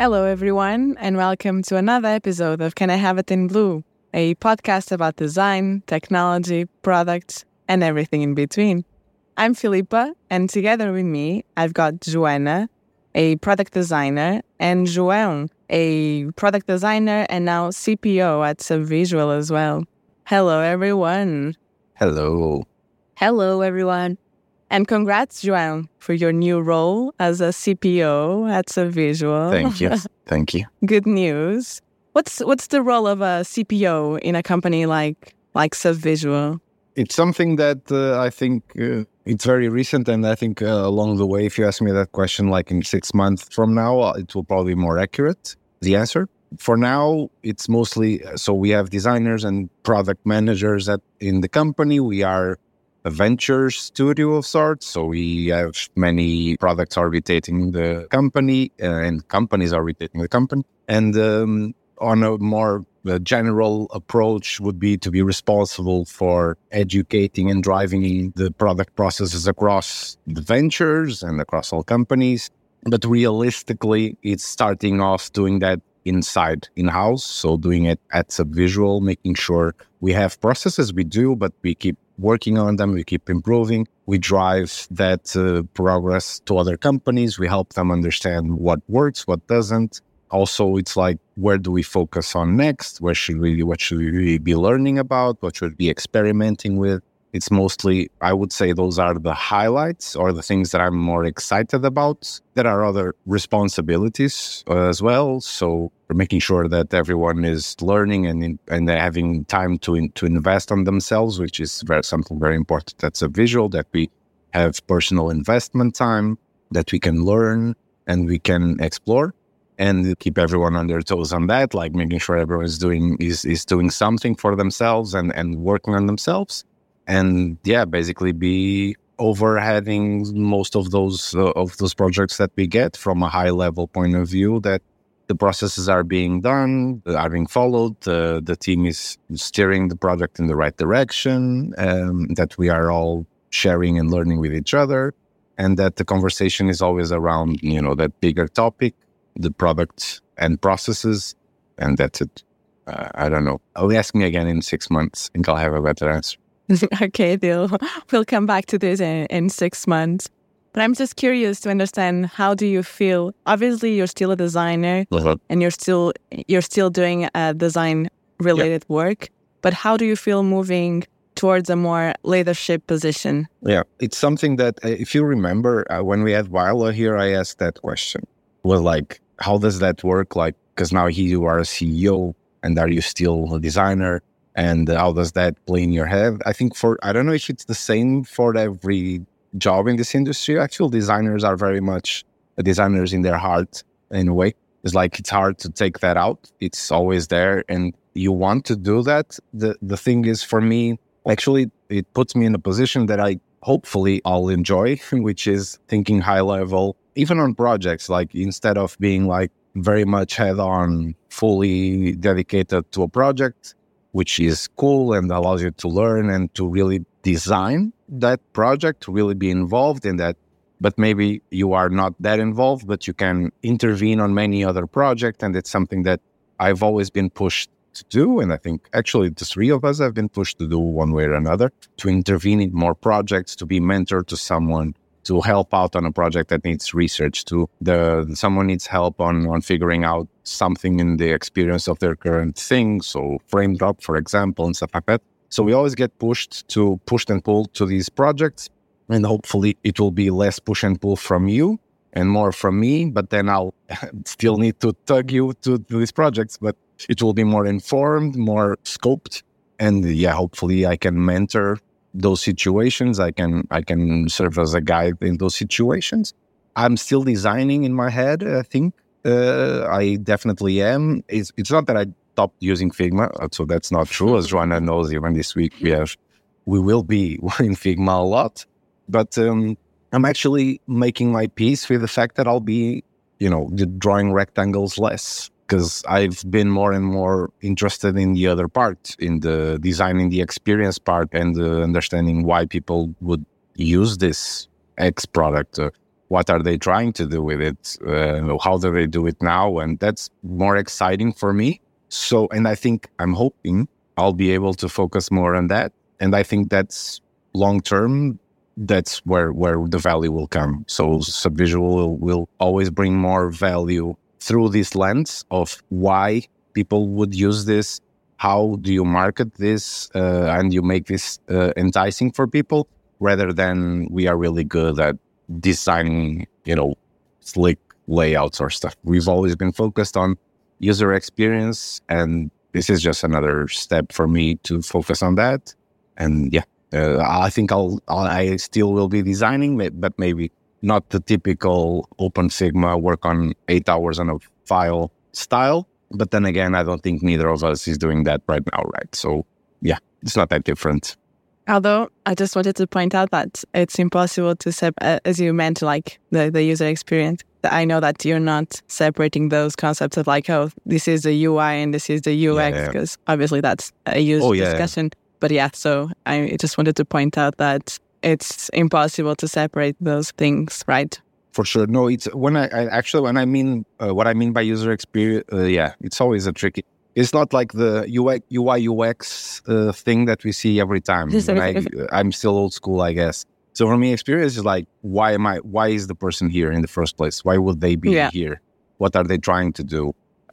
Hello, everyone, and welcome to another episode of Can I Have It in Blue, a podcast about design, technology, products, and everything in between. I'm Filipa, and together with me, I've got Joana, a product designer, and João, a product designer and now CPO at Subvisual as well. Hello, everyone. Hello. Hello, everyone. And congrats, João, for your new role as a CPO at Subvisual. Thank you. Good news. What's the role of a CPO in a company like Subvisual? It's something that I think it's very recent, and I think along the way, if you ask me that question like in 6 months from now, it will probably be more accurate, the answer. For now, it's mostly, so we have designers and product managers in the company. We are a venture studio of sorts, so we have many products orbiting the company and companies orbiting the company. And on a more general approach would be to be responsible for educating and driving the product processes across the ventures and across all companies. But realistically, it's starting off doing that in-house, so doing it at Subvisual, making sure we have processes, we do, but we keep working on them, we keep improving, we drive that progress to other companies, we help them understand what works, what doesn't. Also, it's like, where do we focus on next? What should we be learning about? What should we be experimenting with? It's mostly, I would say, those are the highlights or the things that I'm more excited about. There are other responsibilities as well. So we're making sure that everyone is learning and they're having time to invest on themselves, which is something very important. That's a visual, that we have personal investment time, that we can learn and we can explore. And keep everyone on their toes on that, like making sure everyone is doing something for themselves and working on themselves. And basically be overheading most of those projects that we get from a high level point of view, that the processes are being done, are being followed, the team is steering the project in the right direction, that we are all sharing and learning with each other, and that the conversation is always around, that bigger topic, the product and processes, and that's it. I don't know. Ask me again in 6 months. I think I'll have a better answer. Okay, deal. We'll come back to this in 6 months. But I'm just curious to understand, how do you feel? Obviously, you're still a designer and you're still doing design-related work. But how do you feel moving towards a more leadership position? Yeah, it's something that, if you remember, when we had Viola here, I asked that question. Was like, how does that work? Like, because now you are a CEO, and are you still a designer? And how does that play in your head? I think I don't know if it's the same for every job in this industry. Actual designers are very much designers in their heart, in a way. It's like, it's hard to take that out. It's always there, and you want to do that. The thing is, for me, actually, it puts me in a position that hopefully I'll enjoy, which is thinking high level, even on projects. Like, instead of being like very much head on, fully dedicated to a project, which is cool and allows you to learn and to really design that project, to really be involved in that. But maybe you are not that involved, but you can intervene on many other projects. And it's something that I've always been pushed to do. And I think actually the three of us have been pushed to do one way or another, to intervene in more projects, to be mentor to someone, to help out on a project that needs research, someone needs help on figuring out something in the experience of their current thing. So frame drop, for example, and stuff like that. So we always get pushed and pulled to these projects, and hopefully it will be less push and pull from you and more from me, but then I'll still need to tug you to these projects, but it will be more informed, more scoped. And hopefully I can mentor those situations. I can serve as a guide in those situations. I'm still designing in my head, I think. I definitely am. It's not that I stopped using Figma, so that's not true. As Joana knows, even this week we will be in Figma a lot. But I'm actually making my peace with the fact that I'll be, drawing rectangles less, because I've been more and more interested in the other part, in the designing the experience part, and understanding why people would use this X product. what are they trying to do with it? How do they do it now? And that's more exciting for me. So, and I think I'm hoping I'll be able to focus more on that. And I think that's long term, that's where the value will come. So Subvisual will always bring more value through this lens of why people would use this. How do you market this and you make this enticing for people, rather than we are really good at designing, slick layouts or stuff. We've always been focused on user experience, and this is just another step for me to focus on that. And I think I still will be designing, but maybe not the typical Open Figma work on 8 hours on a file style. But then again, I don't think neither of us is doing that right now, right? So it's not that different. Although I just wanted to point out that it's impossible to as you meant, like the user experience. I know that you're not separating those concepts of like, oh, this is the UI and this is the UX, because obviously that's a huge discussion. But so I just wanted to point out that it's impossible to separate those things, right? For sure. No, it's when I mean what I mean by user experience. It's always a tricky. It's not like the UI UX thing that we see every time. I'm still old school, I guess. So for me, experience is like, why is the person here in the first place? Why would they be here? What are they trying to do?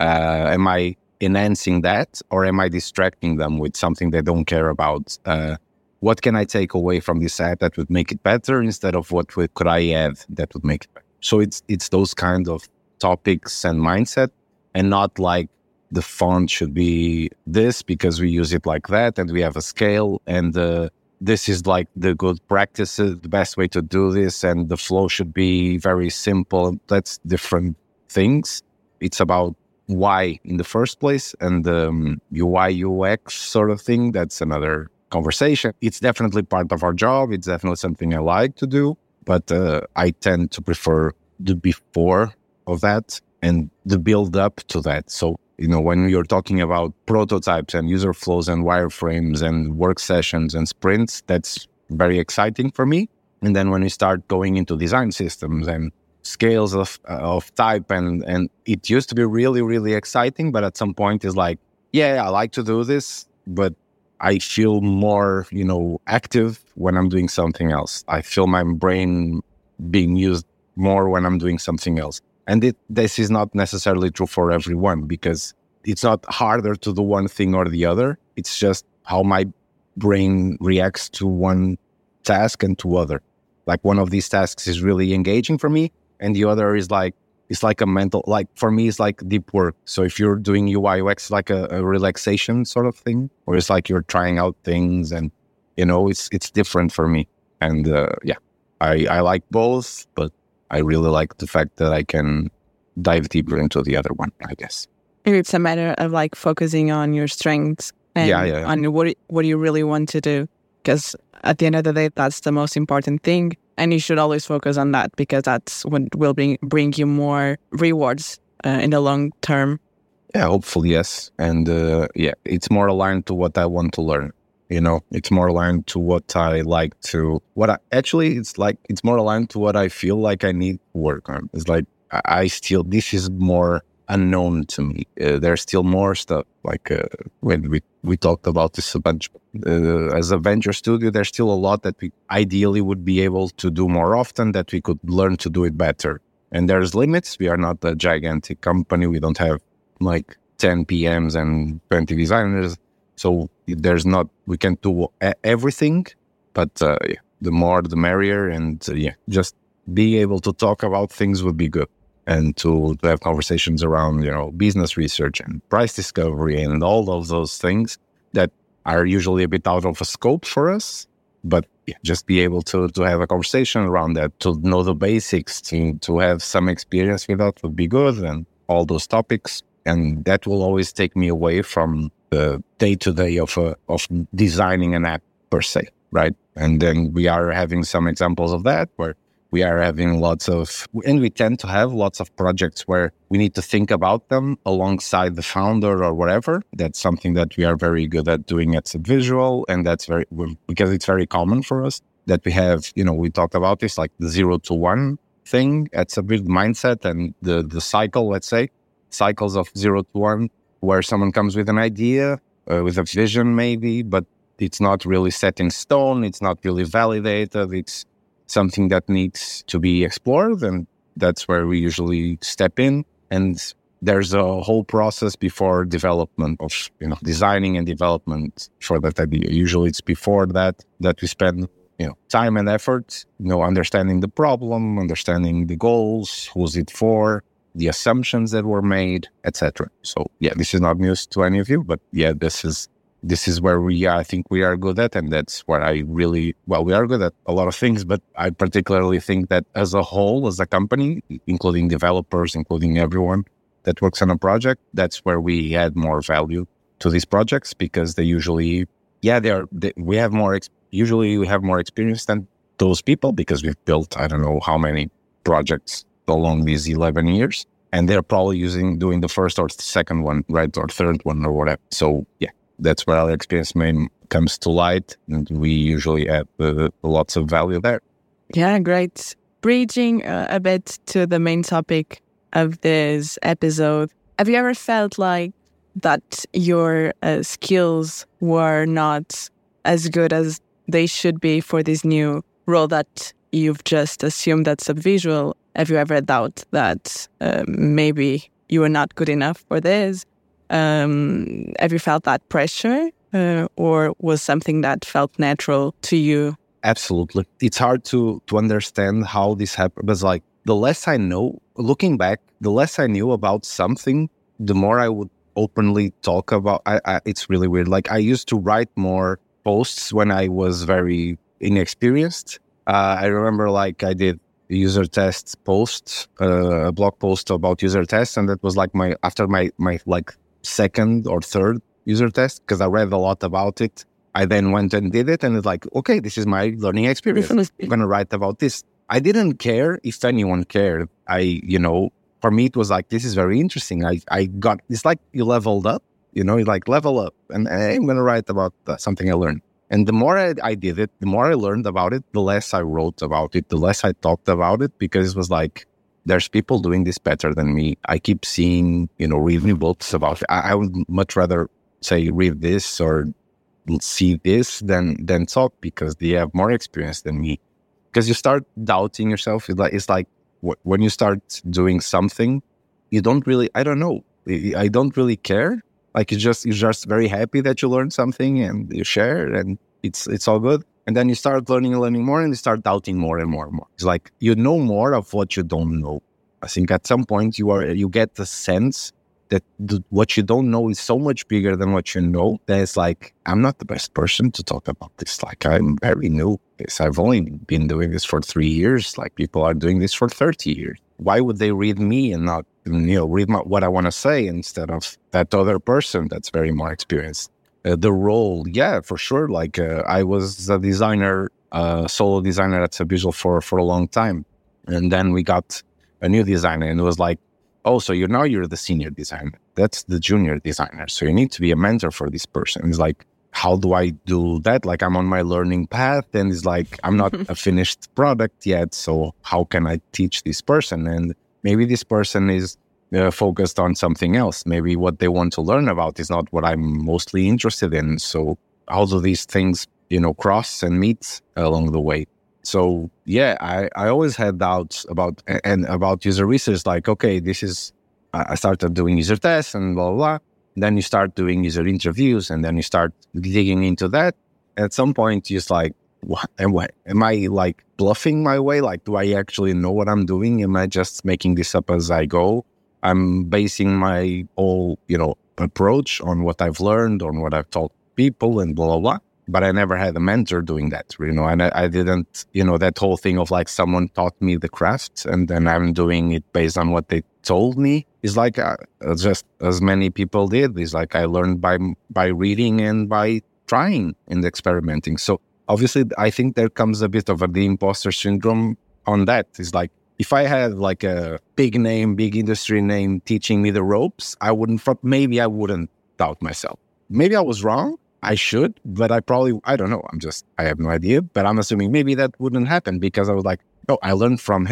Am I enhancing that, or am I distracting them with something they don't care about? What can I take away from this app that would make it better, instead of what could I add that would make it better? So it's those kind of topics and mindset, and not like the font should be this because we use it like that and we have a scale, and this is like the good practices, the best way to do this, and the flow should be very simple. That's different things. It's about why in the first place, and the UI UX sort of thing, that's another conversation. It's definitely part of our job. It's definitely something I like to do, but I tend to prefer the before of that and the build up to that. So, when you're talking about prototypes and user flows and wireframes and work sessions and sprints, that's very exciting for me. And then when you start going into design systems and scales of type, and it used to be really, really exciting, but at some point it's like, I like to do this, but I feel more, active when I'm doing something else. I feel my brain being used more when I'm doing something else. And this is not necessarily true for everyone, because it's not harder to do one thing or the other. It's just how my brain reacts to one task and to other. Like one of these tasks is really engaging for me, and the other is like, it's like a mental, like for me, it's like deep work. So if you're doing UI UX, like a relaxation sort of thing, or it's like you're trying out things, and it's different for me. And I like both, but I really like the fact that I can dive deeper into the other one, I guess. It's a matter of like focusing on your strengths and on what you really want to do. Because at the end of the day, that's the most important thing. And you should always focus on that, because that's what will bring you more rewards in the long term. Yeah, hopefully, yes. And it's more aligned to what I want to learn. It's more aligned to what I like to, it's more aligned to what I feel like I need to work on. It's like, this is more unknown to me. There's still more stuff. Like when we talked about this a bunch, as a venture studio, there's still a lot that we ideally would be able to do more often, that we could learn to do it better. And there's limits. We are not a gigantic company. We don't have like 10 PMs and 20 designers. So we can't do everything, but the more the merrier, and just being able to talk about things would be good, and to have conversations around, business research and price discovery and all of those things that are usually a bit out of a scope for us, but just be able to have a conversation around that, to know the basics, to have some experience with that would be good, and all those topics. And that will always take me away from the day-to-day of designing an app per se, right? And then we are having some examples of that, where we are having and we tend to have lots of projects where we need to think about them alongside the founder or whatever. That's something that we are very good at doing at Subvisual, and that's because it's very common for us that we have, we talked about this, like the 0 to 1 thing. It's a big mindset and the cycle, let's say, cycles of 0 to 1, where someone comes with an idea, with a vision maybe, but it's not really set in stone. It's not really validated. It's something that needs to be explored. And that's where we usually step in. And there's a whole process before development of, designing and development for that idea. Usually it's before that we spend, time and effort, understanding the problem, understanding the goals, who's it for, the assumptions that were made, etc. So yeah, this is not news to any of you, but yeah, this is where I think we are good at, and that's where we are good at a lot of things, but I particularly think that as a whole, as a company, including developers, including everyone that works on a project, that's where we add more value to these projects, because they usually, we have more experience than those people, because we've built, I don't know how many projects along these 11 years, and they're probably doing the first or second one, right, or third one or whatever. So yeah, that's where our experience comes to light, and we usually add lots of value there. Yeah, great. Bridging a bit to the main topic of this episode, have you ever felt like that your skills were not as good as they should be for this new role that you've just assumed that's subvisual? Have you ever doubted that maybe you were not good enough for this? Have you felt that pressure, or was something that felt natural to you? Absolutely. It's hard to understand how this happened. But like, the less I know, looking back, the less I knew about something, the more I would openly talk about. It's really weird. Like, I used to write more posts when I was very inexperienced. I remember, like, I did user tests post, a blog post about user tests, and that was like after my like second or third user test, because I read a lot about it. I then went and did it, and it's like, okay, this is my learning experience. I'm going to write about this. I didn't care if anyone cared. For me, it was like, this is very interesting. I got, it's like you leveled up, you like level up, and I'm going to write about something I learned. And the more I did it, the more I learned about it, the less I wrote about it, the less I talked about it, because it was like, there's people doing this better than me. I keep seeing, reading books about it. I would much rather say read this or see this than talk, because they have more experience than me. Because you start doubting yourself. It's like when you start doing something, you don't really, I don't know, I don't really care. Like, you're just very happy that you learned something and you share, and it's all good. And then you start learning more, and you start doubting more and more and more. It's like you know more of what you don't know. I think at some point you get the sense that what you don't know is so much bigger than what you know, that it's like, I'm not the best person to talk about this. Like, I'm very new. I've only been doing this for 3 years. Like, people are doing this for 30 years. Why would they read me and not, read what I want to say instead of that other person that's very more experienced? The role, yeah, for sure. Like, I was a designer, solo designer at Subvisual for a long time. And then we got a new designer, and it was like, oh, so you're the senior designer. That's the junior designer. So you need to be a mentor for this person. It's like, how do I do that? Like, I'm on my learning path, and it's like, I'm not a finished product yet. So how can I teach this person? And maybe this person is focused on something else. Maybe what they want to learn about is not what I'm mostly interested in. So how do these things, cross and meet along the way? So yeah, I always had doubts about user research. Like, okay, I started doing user tests and blah, blah, blah. Then you start doing user interviews, and then you start digging into that. At some point, you're just like, what am I like bluffing my way? Like, do I actually know what I'm doing? Am I just making this up as I go? I'm basing my whole, approach on what I've learned, on what I've taught people, and blah, blah, blah. But I never had a mentor doing that, and I didn't, that whole thing of like, someone taught me the craft and then I'm doing it based on what they told me. It's like, just as many people did. It's like, I learned by reading and by trying and experimenting. So obviously, I think there comes a bit of the imposter syndrome on that. It's like, if I had like a big industry name teaching me the ropes, maybe I wouldn't doubt myself. Maybe I was wrong. I should, but I don't know. I have no idea, but I'm assuming maybe that wouldn't happen, because I was like, oh, I learned from him.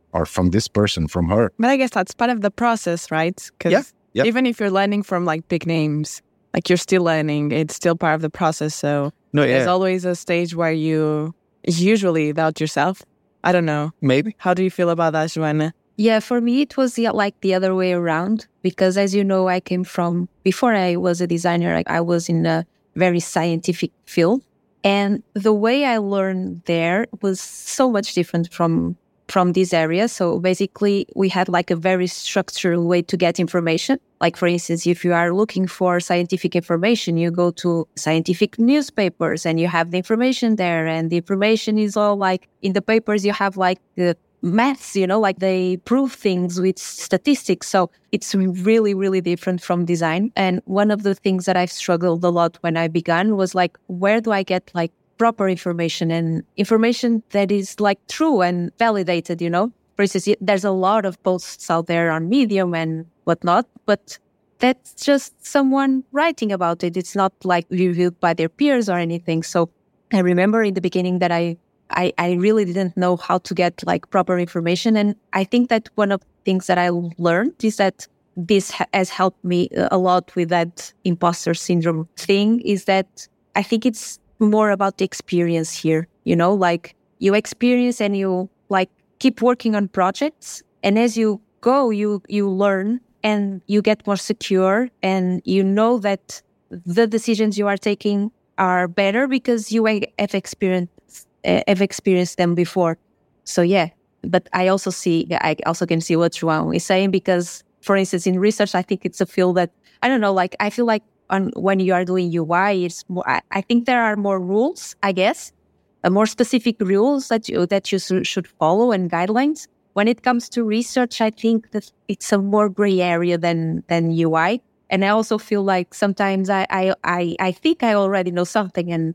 or from this person, from her. But I guess that's part of the process, right? Because Yeah. even if you're learning from like big names, like you're still learning, it's still part of the process. So there's always a stage where you usually doubt yourself. I don't know. Maybe. How do you feel about that, Joanna? Yeah, for me, it was like the other way around. Because as you know, I came from, before I was a designer, I was in a very scientific field. And the way I learned there was so much different from this area. So basically, we had like a very structured way to get information. Like, for instance, if you are looking for scientific information, you go to scientific newspapers and you have the information there. And the information is all like, in the papers, you have like the maths, like they prove things with statistics. So it's really, really different from design. And one of the things that I've struggled a lot when I began was like, where do I get like proper information and information that is like true and validated, For instance, there's a lot of posts out there on Medium and whatnot, but that's just someone writing about it. It's not like reviewed by their peers or anything. So I remember in the beginning that I really didn't know how to get like proper information. And I think that one of the things that I learned is that this has helped me a lot with that imposter syndrome thing, is that I think it's more about the experience here, like you experience and you like keep working on projects. And as you go, you learn and you get more secure, and you know that the decisions you are taking are better because you have experienced them before. So yeah, but I also can see what João is saying, because for instance, in research, I think it's a field that, I don't know, like I feel like when you are doing UI, it's more, I think there are more rules, I guess, more specific rules that you should follow and guidelines. When it comes to research, I think that it's a more gray area than UI. And I also feel like sometimes I think I already know something, and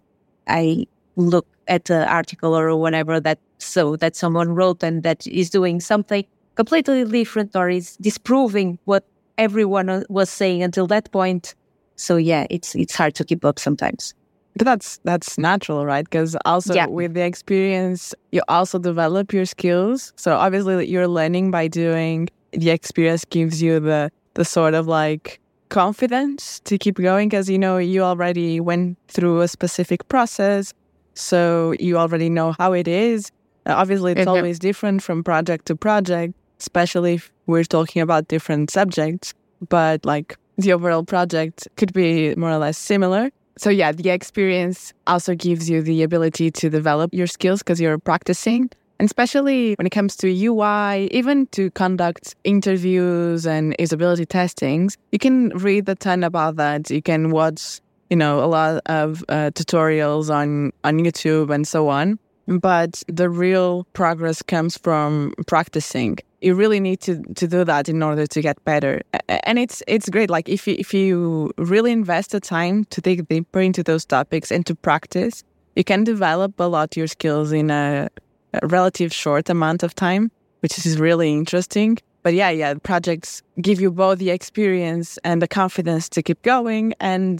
I look at an article or whatever that someone wrote and that is doing something completely different or is disproving what everyone was saying until that point. So yeah, it's hard to keep up sometimes. But that's natural, right? Because also with the experience, you also develop your skills. So obviously you're learning by doing. The experience gives you the sort of like confidence to keep going, because you already went through a specific process. So you already know how it is. Obviously, it's always different from project to project, especially if we're talking about different subjects. But like the overall project could be more or less similar. So yeah, the experience also gives you the ability to develop your skills because you're practicing. And especially when it comes to UI, even to conduct interviews and usability testings, you can read a ton about that. You can watch, a lot of tutorials on YouTube and so on. But the real progress comes from practicing. You really need to do that in order to get better. And it's great. Like if you really invest the time to dig deeper into those topics and to practice, you can develop a lot your skills in a relative short amount of time, which is really interesting. But yeah, projects give you both the experience and the confidence to keep going and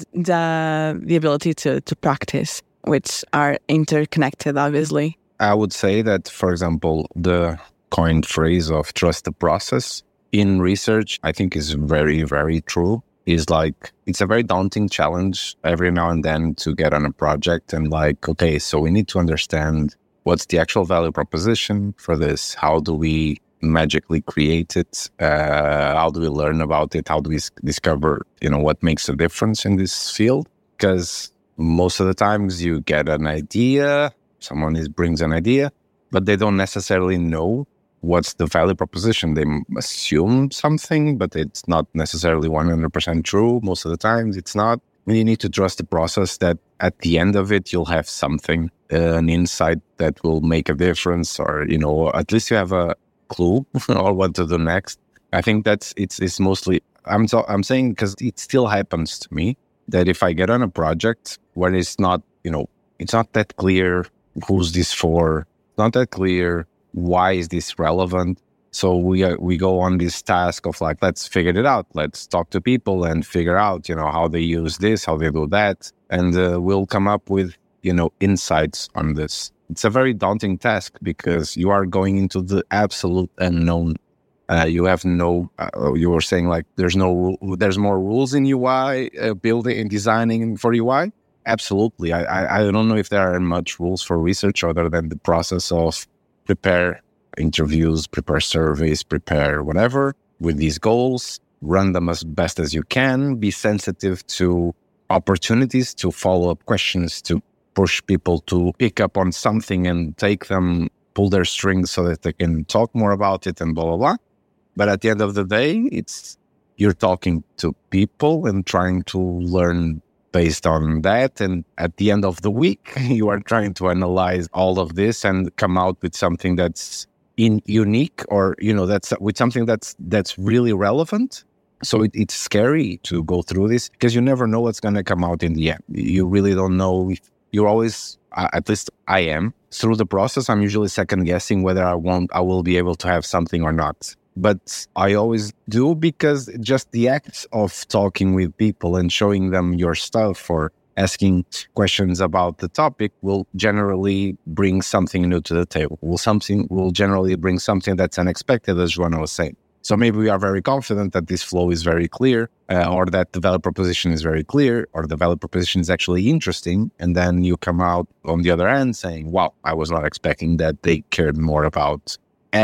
the ability to practice, which are interconnected, obviously. I would say that, for example, the coined phrase of trust the process in research, I think is very, very true. Is like, it's a very daunting challenge every now and then to get on a project and like, okay, so we need to understand what's the actual value proposition for this? How do we magically create it? How do we learn about it? How do we discover, what makes a difference in this field? Because most of the times you get an idea, someone brings an idea, but they don't necessarily know what's the value proposition. They assume something, but it's not necessarily 100% true. Most of the times it's not. You need to trust the process that at the end of it, you'll have something, an insight that will make a difference, or, at least you have a clue or what to do next. I think it's mostly, I'm saying because it still happens to me that if I get on a project where it's not, it's not that clear who's this for, it's not that clear why is this relevant. So we go on this task of like, let's figure it out. Let's talk to people and figure out, how they use this, how they do that. And we'll come up with, insights on this. It's a very daunting task because you are going into the absolute unknown. You have you were saying like there's more rules in UI, building and designing for UI. Absolutely. I don't know if there are much rules for research other than the process of prepare interviews, prepare surveys, prepare whatever with these goals, run them as best as you can, be sensitive to opportunities, to follow-up questions, to push people to pick up on something and take them, pull their strings so that they can talk more about it and blah, blah, blah. But at the end of the day, you're talking to people and trying to learn based on that. And at the end of the week, you are trying to analyze all of this and come out with something that's unique or, that's with something that's really relevant. So it's scary to go through this because you never know what's going to come out in the end. You really don't know. You're always, at least I am, through the process, I'm usually second guessing whether I will be able to have something or not. But I always do because just the act of talking with people and showing them your stuff or asking questions about the topic will generally bring something new to the table. Will generally bring something that's unexpected, as Joanna was saying. So maybe we are very confident that this flow is very clear, or that the value proposition is very clear, or the value proposition is actually interesting. And then you come out on the other end saying, wow, I was not expecting that they cared more about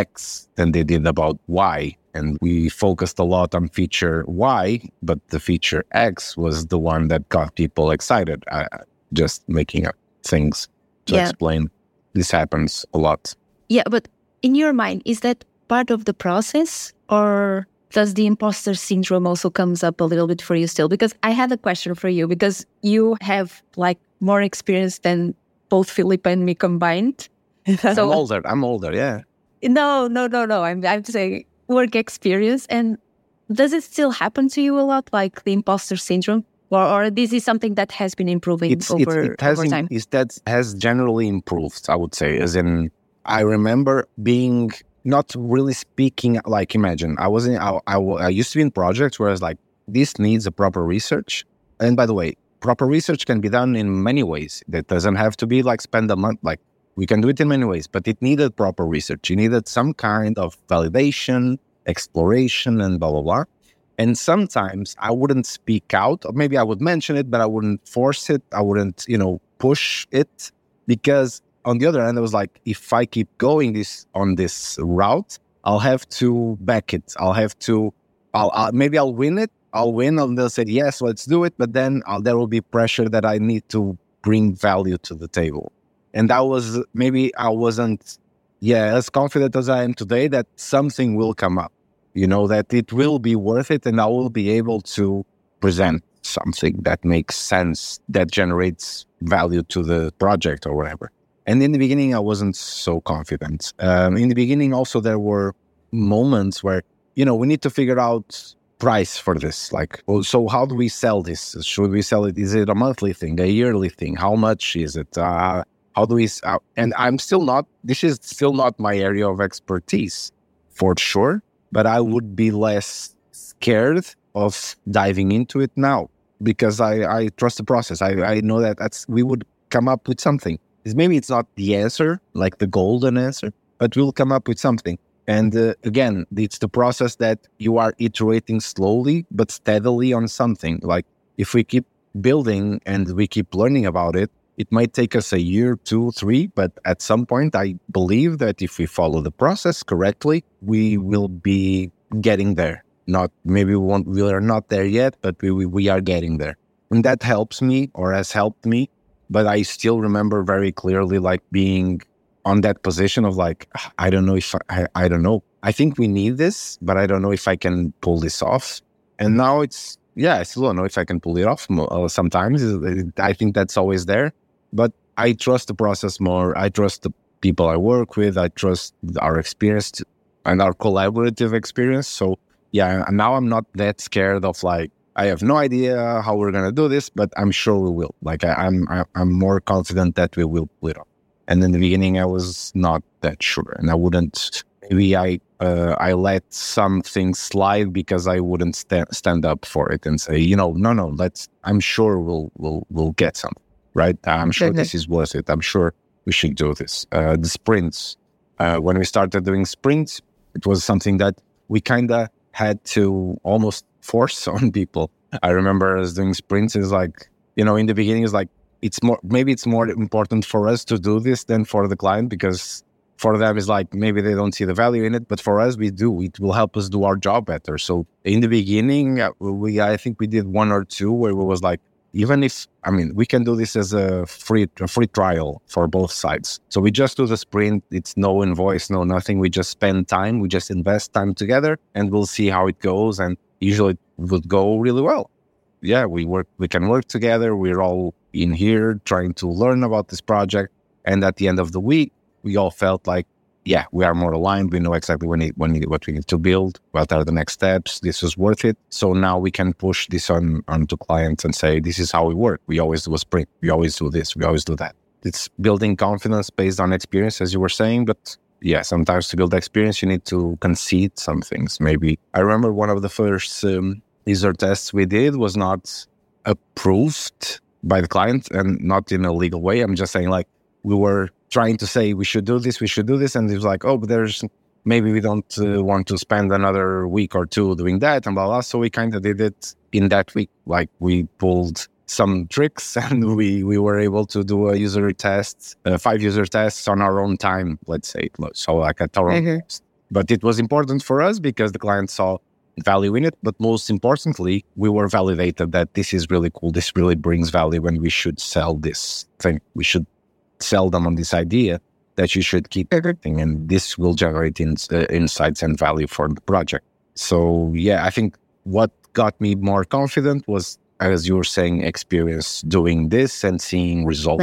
X than they did about Y. And we focused a lot on feature Y, but the feature X was the one that got people excited. Just making up things to explain. This happens a lot. Yeah, but in your mind, is that part of the process, or does the imposter syndrome also comes up a little bit for you still? Because I had a question for you, because you have like more experience than both Philippa and me combined. So I'm older, yeah. No. I'm saying work experience. And does it still happen to you a lot, like the imposter syndrome? Or this is something that has been improving over time? That has generally improved, I would say. As in, I remember being not really speaking, like, imagine, I used to be in projects where I was like, this needs a proper research. And by the way, proper research can be done in many ways. That doesn't have to be like spend a month, like we can do it in many ways, but it needed proper research. You needed some kind of validation, exploration, and blah, blah, blah. And sometimes I wouldn't speak out, or maybe I would mention it, but I wouldn't force it. I wouldn't, push it, because on the other hand, I was like, if I keep going on this route, I'll have to back it. Maybe I'll win it. I'll win, and they'll say, yes, let's do it. But then there will be pressure that I need to bring value to the table. And maybe I wasn't, as confident as I am today that something will come up, that it will be worth it, and I will be able to present something that makes sense, that generates value to the project or whatever. And in the beginning, I wasn't so confident. In the beginning, also, there were moments where, we need to figure out price for this. Like, so how do we sell this? Should we sell it? Is it a monthly thing, a yearly thing? How much is it? How do we... and this is still not my area of expertise, for sure. But I would be less scared of diving into it now, because I trust the process. I know that we would come up with something. Maybe it's not the answer, like the golden answer, but we'll come up with something. And again, it's the process that you are iterating slowly but steadily on something. Like if we keep building and we keep learning about it, it might take us a year, 2, 3, but at some point, I believe that if we follow the process correctly, we will be getting there. Maybe we are not there yet, but we are getting there. And that helps me, or has helped me. But I still remember very clearly, like, being on that position of like, I don't know if I don't know. I think we need this, but I don't know if I can pull this off. And now I still don't know if I can pull it off. Sometimes I think that's always there. But I trust the process more. I trust the people I work with. I trust our experience and our collaborative experience. So now I'm not that scared of like, I have no idea how we're going to do this, but I'm sure we will. Like I'm more confident that we will pull it off. And in the beginning, I was not that sure, and I wouldn't. Maybe I let some things slide because I wouldn't stand up for it and say, no, I'm sure we'll get something. right? I'm sure this is worth it. I'm sure we should do this. The sprints. When we started doing sprints, it was something that we kind of had to almost force on people. I remember us doing sprints is like, in the beginning it's like, maybe it's more important for us to do this than for the client, because for them it's like, maybe they don't see the value in it, but for us, we do. It will help us do our job better. So in the beginning, I think we did one or two where it was like, even if, we can do this as a free trial for both sides. So we just do the sprint. It's no invoice, no nothing. We just spend time. We just invest time together and we'll see how it goes. And usually it would go really well. Yeah, we can work together. We're all in here trying to learn about this project. And at the end of the week, we all felt like, yeah, we are more aligned. We know exactly what we need to build. What are the next steps? This is worth it. So now we can push this onto clients and say, this is how we work. We always do a sprint. We always do this. We always do that. It's building confidence based on experience, as you were saying. But yeah, sometimes to build experience, you need to concede some things. Maybe I remember one of the first user tests we did was not approved by the client, and not in a legal way. I'm just saying, like, we were trying to say we should do this, and it was like, oh, but maybe we don't want to spend another week or two doing that, and blah, blah. So we kind of did it in that week. Like, we pulled some tricks and we were able to do a user test, 5 user tests on our own time, let's say. So like at our own cost. But it was important for us because the client saw value in it. But most importantly, we were validated that this is really cool. This really brings value, and we should sell this thing. We should sell them on this idea that you should keep everything, and this will generate insights and value for the project. So yeah, I think what got me more confident was, as you were saying, experience doing this and seeing results.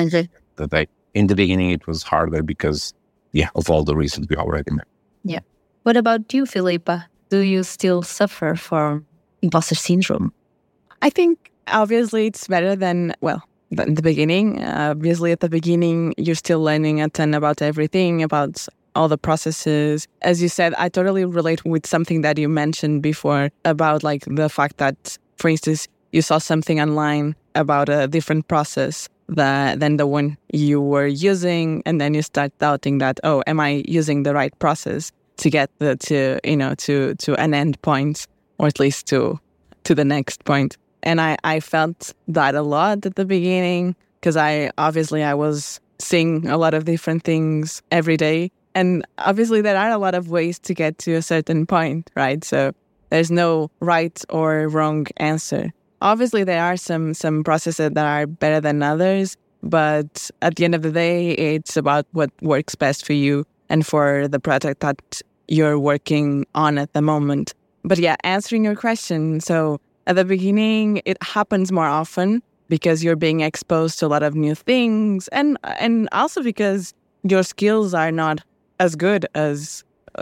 In the beginning, it was harder because, of all the reasons we already met. Yeah. What about you, Filipa? Do you still suffer from imposter syndrome? I think obviously it's better than the beginning. Obviously, at the beginning, you're still learning a ton about everything, about all the processes. As you said, I totally relate with something that you mentioned before about like the fact that, for instance, you saw something online about a different process than the one you were using, and then you start doubting that, oh, am I using the right process to get to an end point, or at least to the next point. And I felt that a lot at the beginning, because I was seeing a lot of different things every day. And obviously there are a lot of ways to get to a certain point, right? So there's no right or wrong answer. Obviously there are some processes that are better than others, but at the end of the day, it's about what works best for you and for the project that you're working on at the moment. But yeah, answering your question, so at the beginning, it happens more often because you're being exposed to a lot of new things, and also because your skills are not as good as,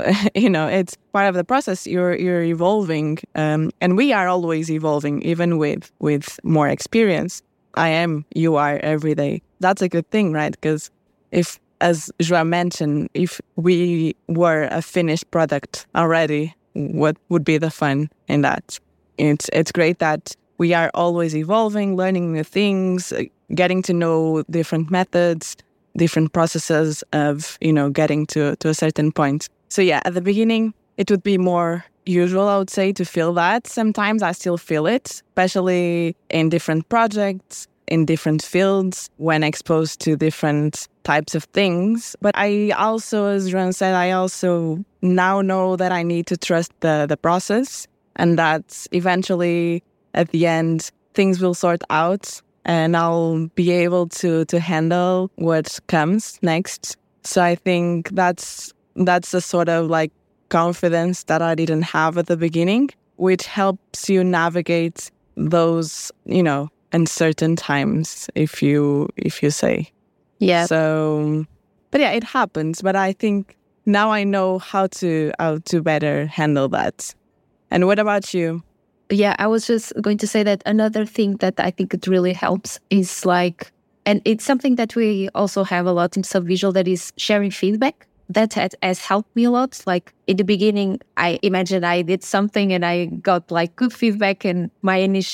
it's part of the process. You're evolving, and we are always evolving, even with more experience. You are every day. That's a good thing, right? Because if, as João mentioned, if we were a finished product already, what would be the fun in that? It's great that we are always evolving, learning new things, getting to know different methods, different processes of, getting to a certain point. So yeah, at the beginning, it would be more usual, I would say, to feel that. Sometimes I still feel it, especially in different projects, in different fields, when exposed to different types of things. But I also, as João said, I also now know that I need to trust the process, and that eventually, at the end, things will sort out and I'll be able to handle what comes next. So I think that's a sort of like confidence that I didn't have at the beginning, which helps you navigate those, uncertain times, if you say. Yeah. So, but yeah, it happens. But I think now I know how to better handle that. And what about you? Yeah, I was just going to say that another thing that I think it really helps is like, and it's something that we also have a lot in Subvisual, that is sharing feedback. That has helped me a lot. Like in the beginning, I imagine I did something and I got like good feedback, and my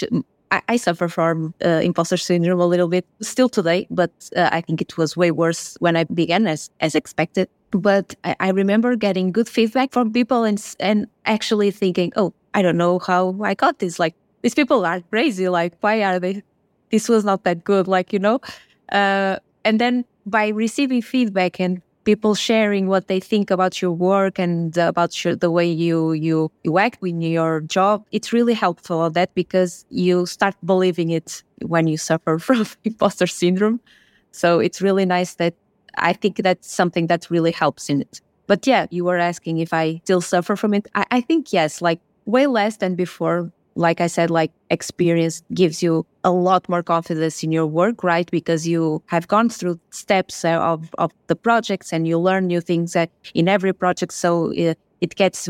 I suffer from imposter syndrome a little bit still today, but I think it was way worse when I began as expected. But I remember getting good feedback from people and actually thinking, oh, I don't know how I got this. Like, these people are crazy. Like, why are they? This was not that good, like, and then by receiving feedback and people sharing what they think about your work and about the way you act in your job, it's really helpful on that because you start believing it when you suffer from imposter syndrome. So it's really nice that I think that's something that really helps in it. But yeah, you were asking if I still suffer from it. I think yes, like way less than before. Like I said, like experience gives you a lot more confidence in your work, right? Because you have gone through steps of the projects and you learn new things in every project. So it gets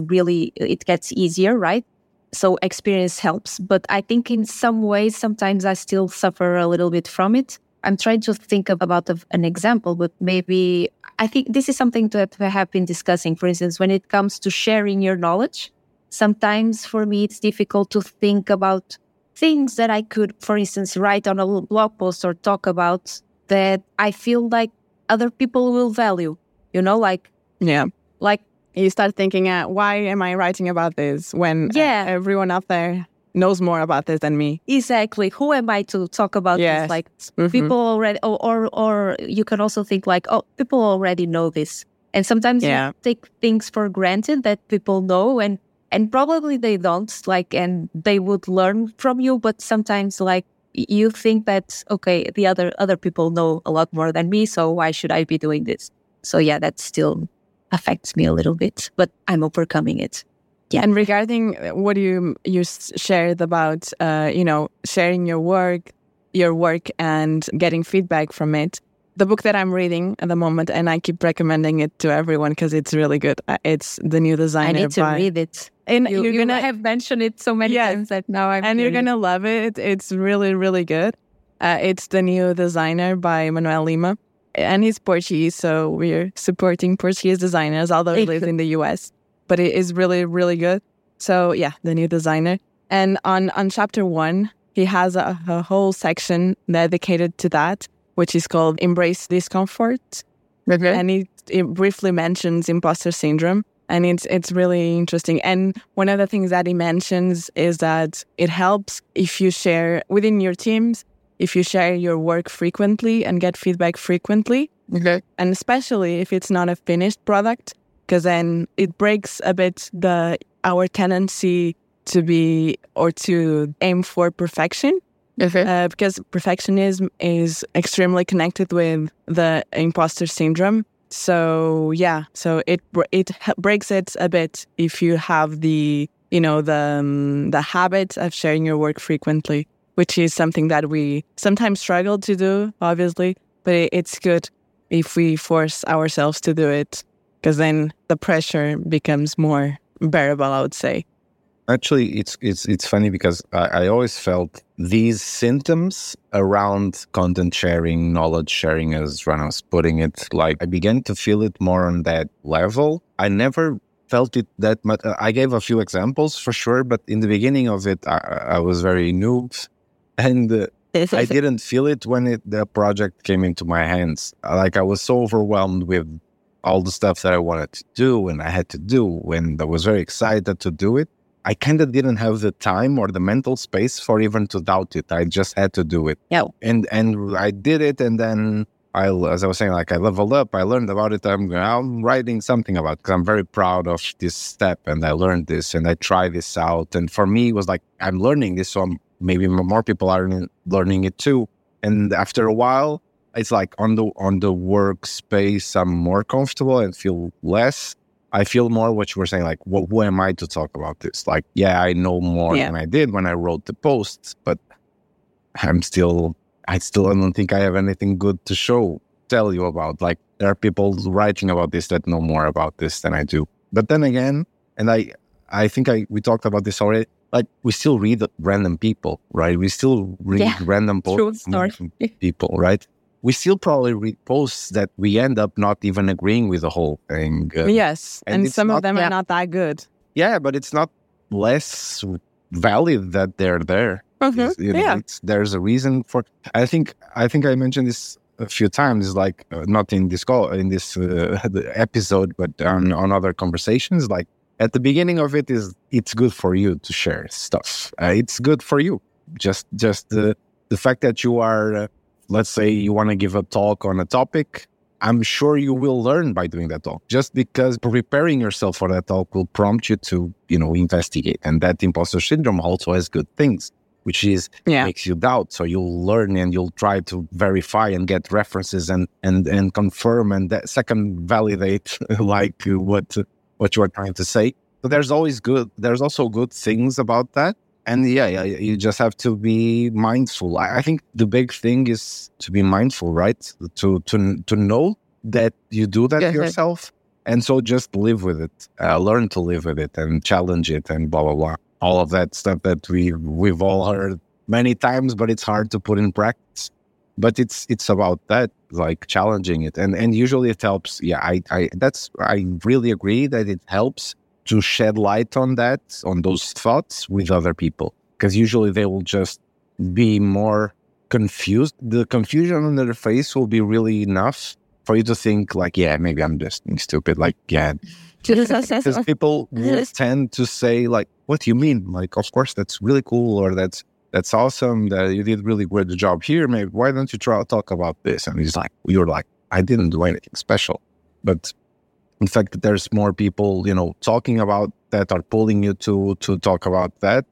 easier, right? So experience helps. But I think in some ways, sometimes I still suffer a little bit from it. I'm trying to think about an example, but maybe I think this is something that we have been discussing. For instance, when it comes to sharing your knowledge, sometimes for me, it's difficult to think about things that I could, for instance, write on a little blog post or talk about that I feel like other people will value, like you start thinking, why am I writing about this when everyone out there knows more about this than me? Exactly. Who am I to talk about this? Like people already, or you can also think like, oh, people already know this. And sometimes you take things for granted that people know and probably they don't, like, and they would learn from you. But sometimes, like, you think that, okay, the other people know a lot more than me, so why should I be doing this? So yeah, that still affects me a little bit, but I'm overcoming it. Yeah. And regarding what you shared about, sharing your work and getting feedback from it, the book that I'm reading at the moment, and I keep recommending it to everyone because it's really good. It's The New Designer. I need to read it. And you're gonna have mentioned it so many times that now you're gonna love it. It's really, really good. It's The New Designer by Manuel Lima, and he's Portuguese, so we're supporting Portuguese designers, although he lives in the US. But it is really, really good. So yeah, The New Designer. And on chapter 1, he has a whole section dedicated to that, which is called Embrace Discomfort. Okay. And it briefly mentions imposter syndrome. And it's really interesting. And one of the things that he mentions is that it helps if you share within your teams, if you share your work frequently and get feedback frequently. Okay. And especially if it's not a finished product, because then it breaks a bit our tendency to aim for perfection. Okay. Because perfectionism is extremely connected with the imposter syndrome. So yeah, so it breaks it a bit if you have the habit of sharing your work frequently, which is something that we sometimes struggle to do, obviously, but it's good if we force ourselves to do it, because then the pressure becomes more bearable, I would say. Actually, it's funny because I always felt these symptoms around content sharing, knowledge sharing, as Rana was putting it, like I began to feel it more on that level. I never felt it that much. I gave a few examples for sure, but in the beginning of it, I was very new, and I didn't feel it when the project came into my hands. Like I was so overwhelmed with all the stuff that I wanted to do and I had to do, and I was very excited to do it. I kind of didn't have the time or the mental space for even to doubt it. I just had to do it. Yeah. And I did it, and then as I was saying, like I leveled up, I learned about it. I'm writing something about it because I'm very proud of this step, and I learned this, and I tried this out. And for me, it was like, I'm learning this, so maybe more people are learning it too. And after a while, it's like on the workspace, I'm more comfortable and feel less. I feel more what you were saying, like, who am I to talk about this? Like, yeah, I know more than I did when I wrote the posts, but I still don't think I have anything good to tell you about. Like, there are people writing about this that know more about this than I do. But then again, and I think we talked about this already, like, we still read random people, right? We still read random posts from people, right? We still probably read posts that we end up not even agreeing with the whole thing. Yes, and some of them are not that good. Yeah, but it's not less valid that they're there. There's a reason for. I think I mentioned this a few times, like not in this call, in this the episode, but on other conversations. Like at the beginning of it's good for you to share stuff. It's good for you. Just the fact that you are, let's say, you want to give a talk on a topic. I'm sure you will learn by doing that talk. Just because preparing yourself for that talk will prompt you to, investigate. And that imposter syndrome also has good things, which is makes you doubt. So you'll learn and you'll try to verify and get references and confirm and that second validate like what you are trying to say. So there's also good things about that. And you just have to be mindful. I think the big thing is to be mindful, right? To know that you do that yourself. And so just live with it, learn to live with it and challenge it and blah, blah, blah. All of that stuff that we've all heard many times, but it's hard to put in practice. But it's about that, like challenging it. And usually it helps. Yeah, I really agree that it helps to shed light on those thoughts with other people. Because usually they will just be more confused. The confusion on their face will be really enough for you to think like, yeah, maybe I'm just being stupid. Like, yeah. Because people will tend to say like, what do you mean? Like, of course, that's really cool. Or that's awesome that you did really great job here. Maybe why don't you talk about this? And you're like, I didn't do anything special. But in fact, there's more people, talking about that or pulling you to talk about that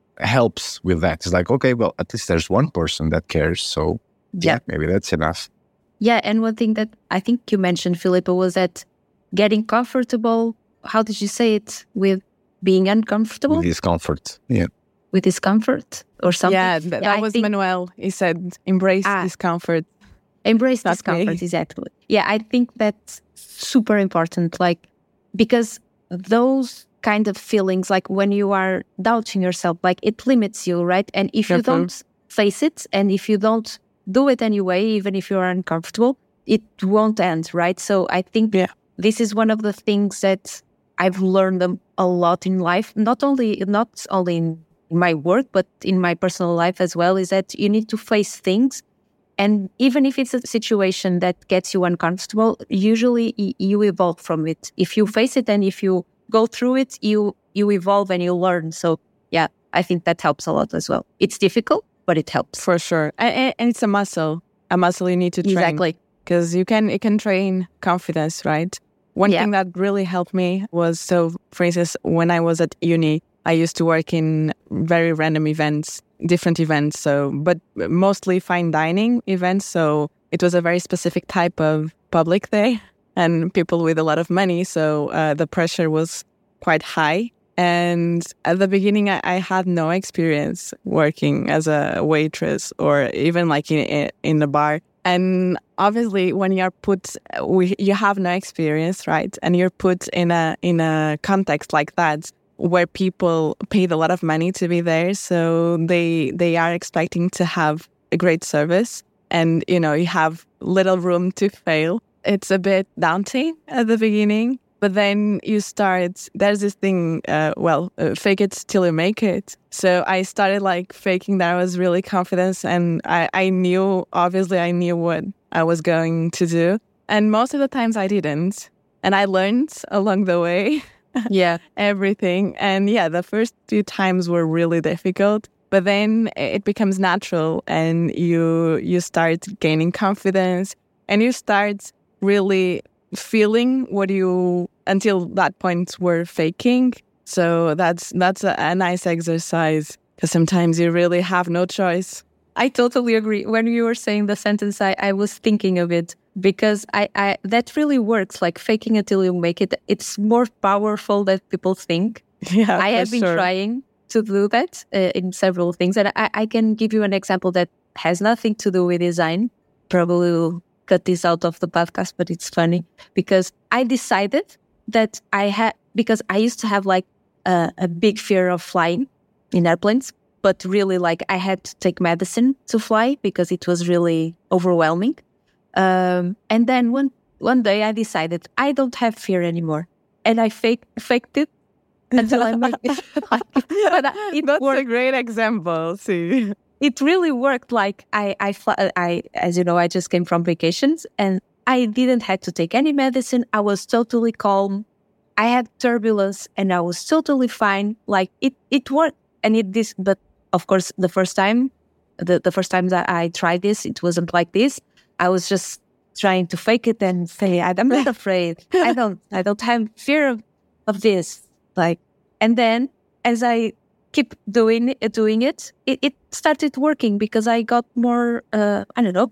helps with that. It's like, okay, well, at least there's one person that cares. So maybe that's enough. Yeah. And one thing that I think you mentioned, Philippa, was that getting comfortable, how did you say it, with being uncomfortable? With discomfort. Yeah. With discomfort or something. Yeah, that was Manuel. He said, embrace discomfort. Embrace discomfort, exactly. Yeah, I think that's super important, like, because those kind of feelings, like when you are doubting yourself, like it limits you, right? And if you don't face it, and if you don't do it anyway, even if you're uncomfortable, it won't end, right? So I think this is one of the things that I've learned a lot in life, not only in my work, but in my personal life as well, is that you need to face things. And even if it's a situation that gets you uncomfortable, usually you evolve from it. If you face it and if you go through it, you evolve and you learn. So yeah, I think that helps a lot as well. It's difficult, but it helps. For sure. And it's a muscle you need to train. Exactly. Because it can train confidence, right? One thing that really helped me was, so for instance, when I was at uni, I used to work in very random events, different events, but mostly fine dining events. So it was a very specific type of public day and people with a lot of money. So the pressure was quite high. And at the beginning, I had no experience working as a waitress or even like in the bar. And obviously, when you're you have no experience, right? And you're put in a context like that, where people paid a lot of money to be there. So they are expecting to have a great service. And, you have little room to fail. It's a bit daunting at the beginning. But then there's this thing, fake it till you make it. So I started like faking that I was really confident. And I knew what I was going to do. And most of the times I didn't. And I learned along the way. Everything. And the first few times were really difficult, but then it becomes natural and you start gaining confidence and you start really feeling what you until that point were faking. So that's a nice exercise, because sometimes you really have no choice. I totally agree. When you were saying the sentence, I was thinking of it, because I that really works, like faking until you make it. It's more powerful than people think. Yeah, I have been trying to do that in several things. And I can give you an example that has nothing to do with design. Probably will cut this out of the podcast, but it's funny, because I decided that because I used to have like a big fear of flying in airplanes. But really, like, I had to take medicine to fly because it was really overwhelming. And then one day I decided I don't have fear anymore. And I faked it until I make it. But it That's worked. a great example. See, It really worked. Like I, as you know, I just came from vacations and I didn't have to take any medicine. I was totally calm. I had turbulence and I was totally fine. Like it worked. And but of course, the first time that I tried this, it wasn't like this. I was just trying to fake it and say, I'm not afraid. I don't have fear of this. Like, and then as I keep doing it, it started working because I got more, I don't know,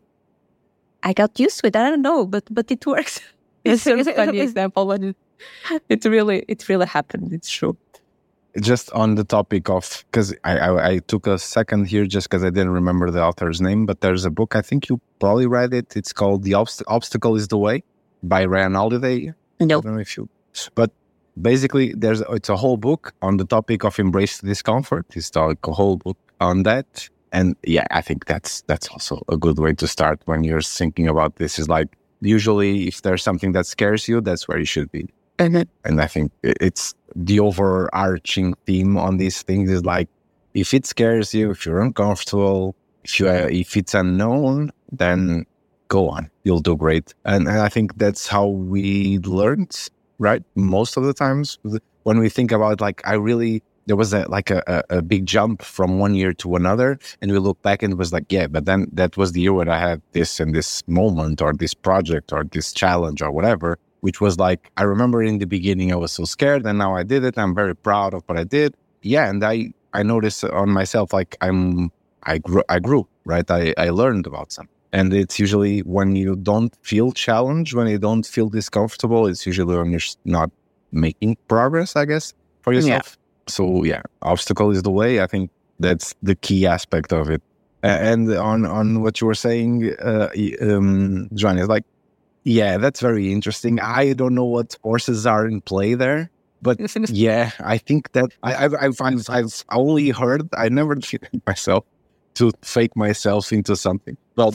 I got used to it. I don't know, but it works. it's a funny example when it really happened. It's true. Just on the topic of, because I took a second here just because I didn't remember the author's name, but there's a book, I think you probably read it. It's called The Obstacle is the Way by Ryan Holiday. No. I don't know if you, but basically it's a whole book on the topic of embrace discomfort. It's like a whole book on that. And yeah, I think that's also a good way to start when you're thinking about this. Is like, usually if there's something that scares you, that's where you should be. Mm-hmm. And I think it's the overarching theme on these things is like, if it scares you, if you're uncomfortable, if it's unknown, then go on, you'll do great. And I think that's how we learned, right? Most of the times when we think about like, there was a big jump from one year to another, and we look back and it was like, yeah, but then that was the year when I had this and this moment or this project or this challenge or whatever. Which was like, I remember in the beginning I was so scared, and now I did it. I'm very proud of what I did. Yeah, and I noticed on myself, like I grew, right? I learned about something. And it's usually when you don't feel challenged, when you don't feel discomfortable, it's usually when you're not making progress, I guess, for yourself. Yeah. So yeah, obstacle is the way. I think that's the key aspect of it. And on what you were saying, Joanne, is like, yeah, that's very interesting. I don't know what forces are in play there, but yeah, I think that I've only heard. I never did it myself to fake myself into something. But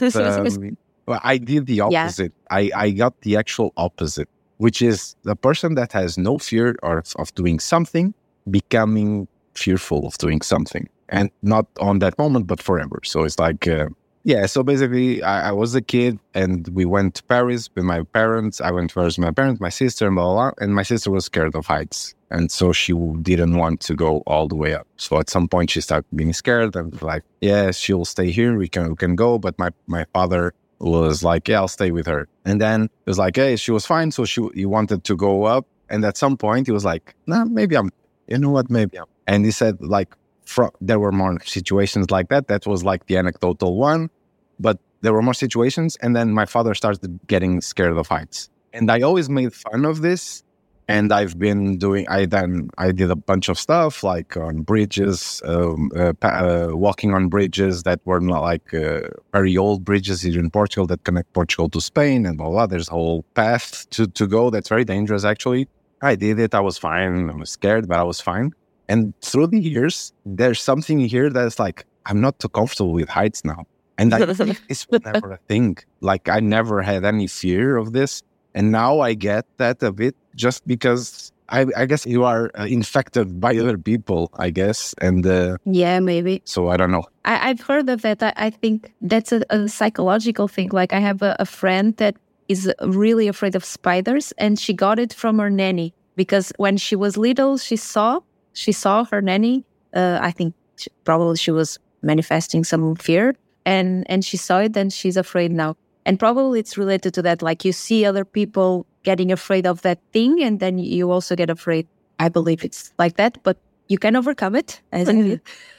I did the opposite. Yeah. I got the actual opposite, which is the person that has no fear of doing something becoming fearful of doing something, and not on that moment, but forever. So it's like. Yeah, so basically, I was a kid, and we went to Paris with my parents. I went first with my parents, my sister, and blah, blah, blah. And my sister was scared of heights. And so she didn't want to go all the way up. So at some point, she started being scared. And like, yeah, she'll stay here. We can go. But my father was like, yeah, I'll stay with her. And then it was like, hey, she was fine. So he wanted to go up. And at some point, he was like, nah, maybe maybe I'm. And he said, like, there were more situations like that. That was like the anecdotal one, but there were more situations. And then my father started getting scared of heights, and I always made fun of this. And I've been doing. I did a bunch of stuff like on bridges, walking on bridges that were not like very old bridges here in Portugal that connect Portugal to Spain and blah blah. There's a whole path to go that's very dangerous. Actually, I did it. I was fine. I was scared, but I was fine. And through the years, there's something here that's like, I'm not too comfortable with heights now. And I think this was never a thing. Like, I never had any fear of this. And now I get that a bit just because I guess you are infected by other people, I guess. And yeah, maybe. So I don't know. I've heard of that. I think that's a psychological thing. Like, I have a friend that is really afraid of spiders, and she got it from her nanny. Because when she was little, she saw her nanny. I think probably she was manifesting some fear, and she saw it, and she's afraid now. And probably it's related to that. Like, you see other people getting afraid of that thing, and then you also get afraid. I believe it's like that, but you can overcome it. As I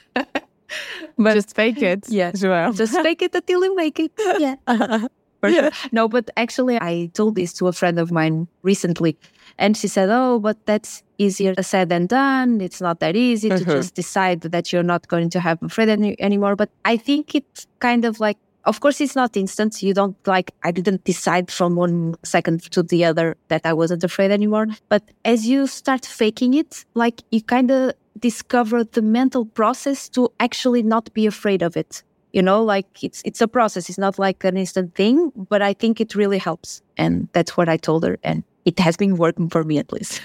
but just fake it. Yeah, well. Just fake it until you make it. Yeah. For sure. No, but actually, I told this to a friend of mine recently, and she said, "Oh, but that's easier said than done. It's not that easy to just decide that you're not going to have afraid anymore." But I think it's kind of like, of course, it's not instant. You don't I didn't decide from one second to the other that I wasn't afraid anymore. But as you start faking it, like, you kind of discover the mental process to actually not be afraid of it. You know, like, it's a process. It's not like an instant thing, but I think it really helps. And that's what I told her. And it has been working for me, at least.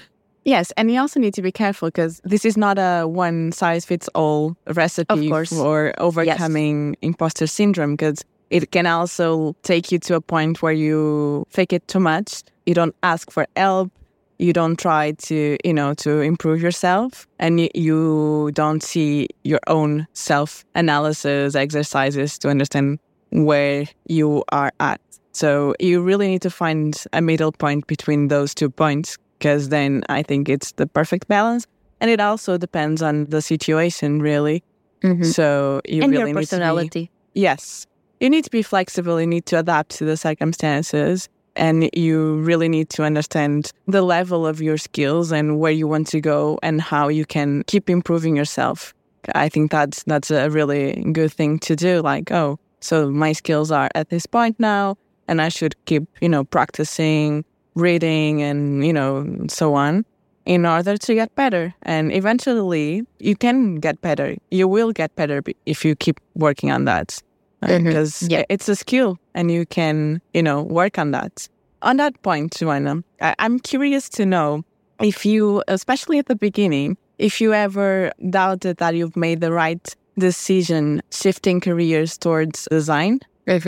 Yes, and you also need to be careful because this is not a one-size-fits-all recipe for overcoming imposter syndrome, because it can also take you to a point where you fake it too much. You don't ask for help. You don't try to, to improve yourself, and you don't see your own self-analysis exercises to understand where you are at. So you really need to find a middle point between those 2 points, because then I think it's the perfect balance. And it also depends on the situation, really. Mm-hmm. So you and really your personality. Yes. You need to be flexible. You need to adapt to the circumstances. And you really need to understand the level of your skills and where you want to go and how you can keep improving yourself. I think that's a really good thing to do. Like, oh, so my skills are at this point now, and I should keep, practicing, reading, and, so on, in order to get better. And eventually, you can get better. You will get better if you keep working on that. Because it's a skill and you can, work on that. On that point, Joanna, I'm curious to know if you, especially at the beginning, if you ever doubted that you've made the right decision shifting careers towards design.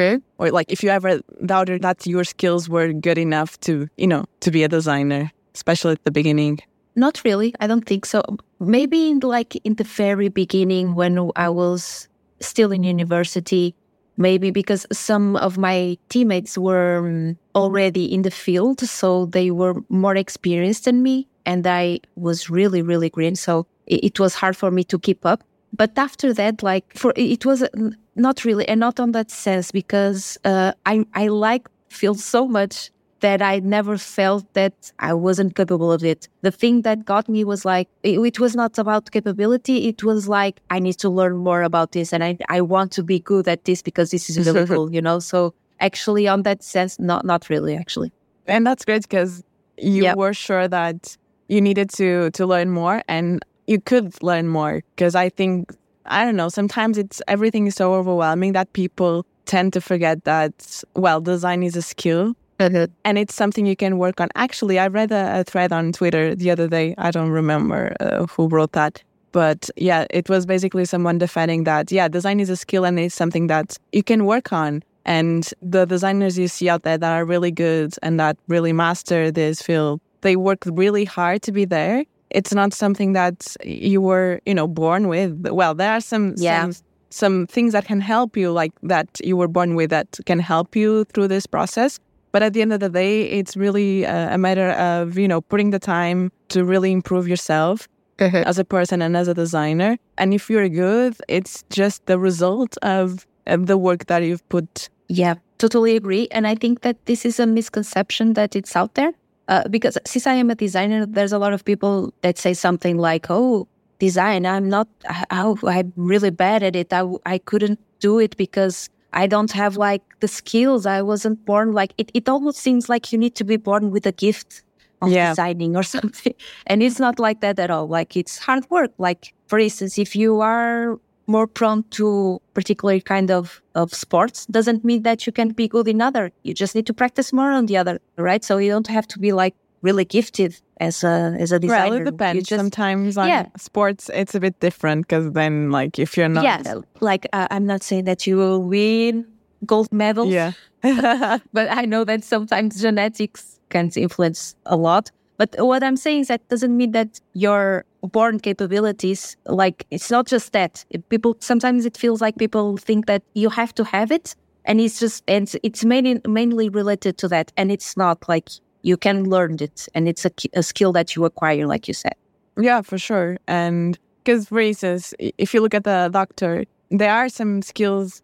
Or like if you ever doubted that your skills were good enough to, to be a designer, especially at the beginning. Not really. I don't think so. Maybe in the very beginning when I was still in university, maybe because some of my teammates were already in the field, so they were more experienced than me, and I was really, really green. So it was hard for me to keep up. But after that, it was not really, and not on that sense, because I like field so much that I never felt that I wasn't capable of it. The thing that got me was it was not about capability. It was like, I need to learn more about this, and I want to be good at this because this is really cool, So actually, on that sense, not really, actually. And that's great because you were sure that you needed to learn more, and you could learn more. Because I think, I don't know, sometimes everything is so overwhelming that people tend to forget that, design is a skill. And it's something you can work on. Actually, I read a thread on Twitter the other day. I don't remember who wrote that. But yeah, it was basically someone defending that, design is a skill and it's something that you can work on. And the designers you see out there that are really good and that really master this field, they work really hard to be there. It's not something that you were, born with. Well, there are some things that can help you, like that you were born with, that can help you through this process. But at the end of the day, it's really a matter of, putting the time to really improve yourself as a person and as a designer. And if you're good, it's just the result of the work that you've put. Yeah, totally agree. And I think that this is a misconception that it's out there. Because since I am a designer, there's a lot of people that say something like, oh, design, I'm really bad at it. I couldn't do it because I don't have the skills. I wasn't born it almost seems like you need to be born with a gift of designing or something. And it's not like that at all. It's hard work. For instance, if you are more prone to particular kind of sports, doesn't mean that you can't be good in other. You just need to practice more on the other, right? So you don't have to be really gifted as a designer. Well, it depends. Sometimes on sports, it's a bit different because then, if you're not... Yeah, I'm not saying that you will win gold medals. Yeah. But I know that sometimes genetics can influence a lot. But what I'm saying is that doesn't mean that your born capabilities, it's not just that. Sometimes it feels like people think that you have to have it, and it's mainly related to that. And it's not you can learn it, and it's a skill that you acquire, like you said. Yeah, for sure. And because, for instance, if you look at the doctor, there are some skills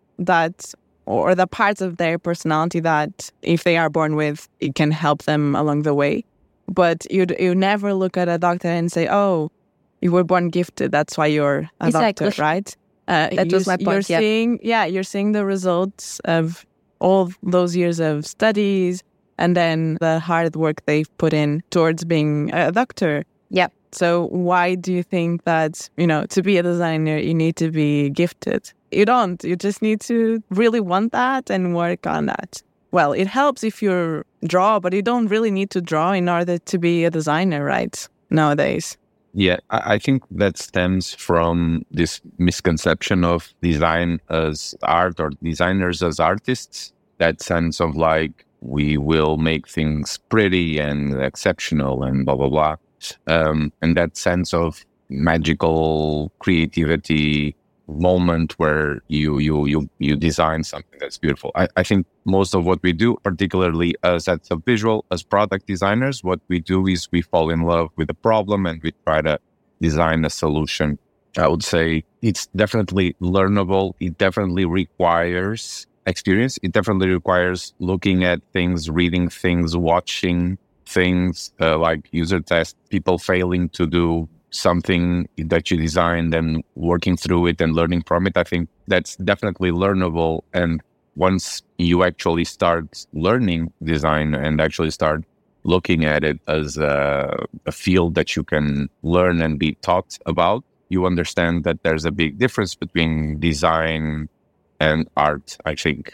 or the parts of their personality that if they are born with, it can help them along the way. But you never look at a doctor and say, oh, you were born gifted, that's why you're a doctor, right? That was my point, you're seeing the results of all those years of studies and then the hard work they've put in towards being a doctor. Yeah. So why do you think that, to be a designer, you need to be gifted? You don't. You just need to really want that and work on that. Well, it helps if you draw, but you don't really need to draw in order to be a designer, right? nowadays? Yeah, I think that stems from this misconception of design as art or designers as artists. That sense of like, we will make things pretty and exceptional and blah, blah, blah. And that sense of magical creativity moment where you design something that's beautiful. I think most of what we do, particularly as at visual, as product designers, what we do is we fall in love with the problem and we try to design a solution. I would say it's definitely learnable. It definitely requires experience. It definitely requires looking at things, reading things, watching things, like user tests, people failing to do something that you designed and working through it and learning from it. I think that's definitely learnable. And once you actually start learning design and actually start looking at it as a field that you can learn and be taught about, you understand that there's a big difference between design and art, I think.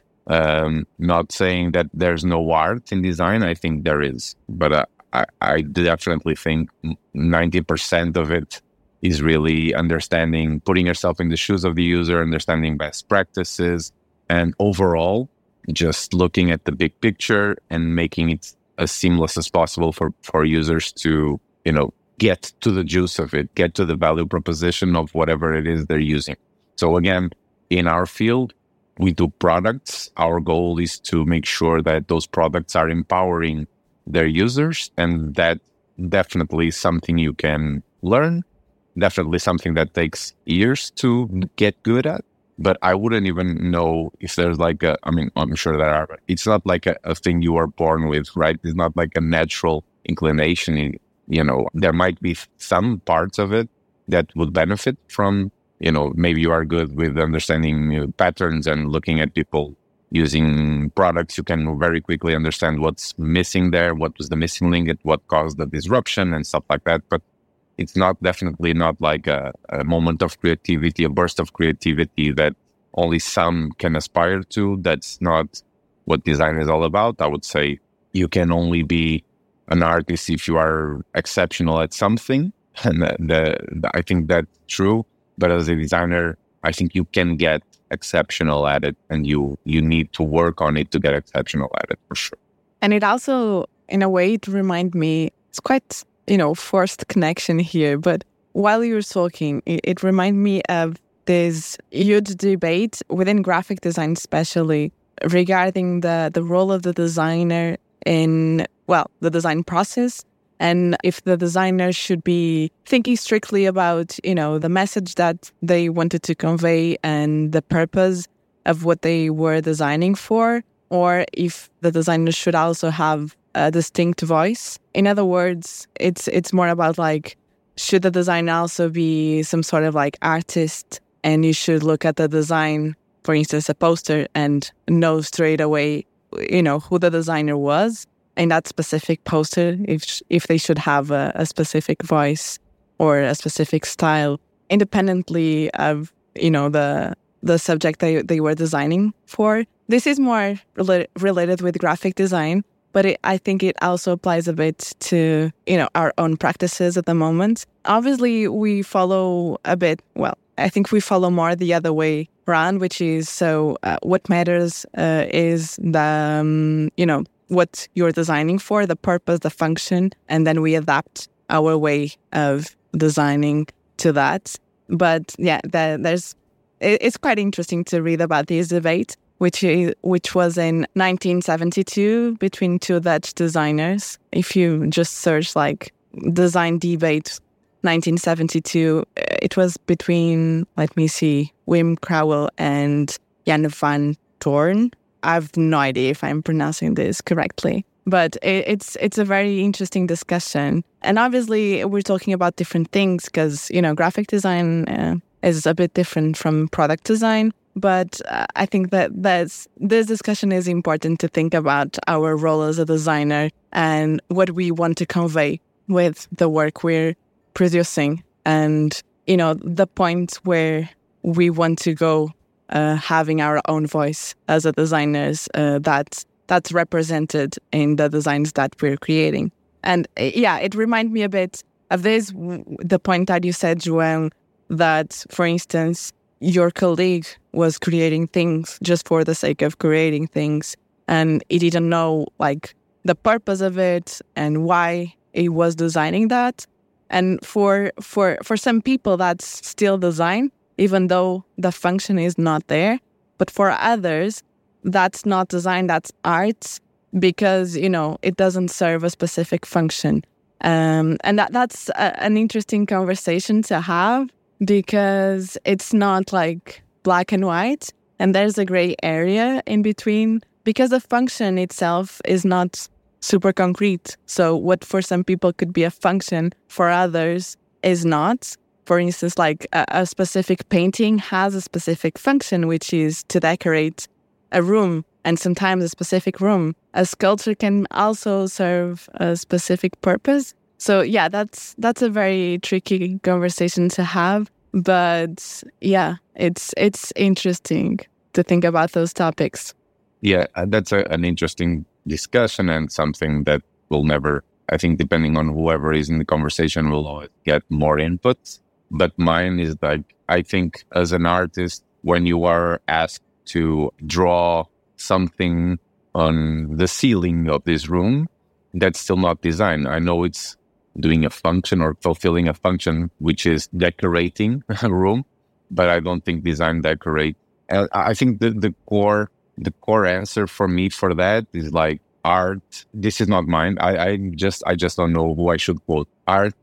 Not saying that there's no art in design. I think there is. But I definitely think 90% of it is really understanding, putting yourself in the shoes of the user, understanding best practices, and overall, just looking at the big picture and making it as seamless as possible for users to, get to the juice of it, get to the value proposition of whatever it is they're using. So again, in our field, we do products. Our goal is to make sure that those products are empowering their users, and that definitely is something you can learn, definitely something that takes years to get good at. But I wouldn't even know if there's I'm sure there are, but it's not like a thing you are born with, right? It's not like a natural inclination. There might be some parts of it that would benefit from, maybe you are good with understanding patterns and looking at people using products. You can very quickly understand what's missing there, what was the missing link, what caused the disruption and stuff like that. But it's definitely not like a moment of creativity, a burst of creativity that only some can aspire to. That's not what design is all about. I would say you can only be an artist if you are exceptional at something. And I think that's true. But as a designer, I think you can get exceptional at it, and you need to work on it to get exceptional at it, for sure. And it also, in a way, it reminded me, it's quite, forced connection here. But while you were talking, it reminded me of this huge debate within graphic design, especially regarding the role of the designer in, the design process. And if the designer should be thinking strictly about, the message that they wanted to convey and the purpose of what they were designing for, or if the designer should also have a distinct voice. In other words, it's more about like, should the design also be some sort of like artist, and you should look at the design, for instance, a poster, and know straight away, who the designer was in that specific poster, if they should have a specific voice or a specific style, independently of, the subject they were designing for. This is more related with graphic design, but I think it also applies a bit to, our own practices at the moment. Obviously, we follow a bit, I think we follow more the other way around, which is, what matters is the, what you're designing for, the purpose, the function, and then we adapt our way of designing to that. But yeah, it's quite interesting to read about this debate, which was in 1972 between two Dutch designers. If you just search like design debate 1972, it was between, let me see, Wim Crouwel and Jan van Toorn. I have no idea if I'm pronouncing this correctly, but it's a very interesting discussion. And obviously, we're talking about different things because, graphic design is a bit different from product design. But I think that this discussion is important to think about our role as a designer and what we want to convey with the work we're producing, and, the point where we want to go. Having our own voice as a designers that's represented in the designs that we're creating. And it reminded me a bit this, the point that you said, João, that, for instance, your colleague was creating things just for the sake of creating things, and he didn't know like the purpose of it and why he was designing that. And for some people, that's still design, even though the function is not there. But for others, that's not design, that's art, because, it doesn't serve a specific function. And that's an interesting conversation to have, because it's not like black and white, and there's a gray area in between, because the function itself is not super concrete. So what for some people could be a function, for others is not. For instance, like a specific painting has a specific function, which is to decorate a room, and sometimes a specific room. A sculpture can also serve a specific purpose. So yeah, that's a very tricky conversation to have. But yeah, it's interesting to think about those topics. Yeah, that's an interesting discussion, and something that will never, I think, depending on whoever is in the conversation, will always get more input. But mine is like, I think as an artist, when you are asked to draw something on the ceiling of this room, that's still not design. I know it's doing a function or fulfilling a function, which is decorating a room, but I don't think design decorate. And I think the core answer for me for that is like art. This is not mine. I just don't know who I should quote. Art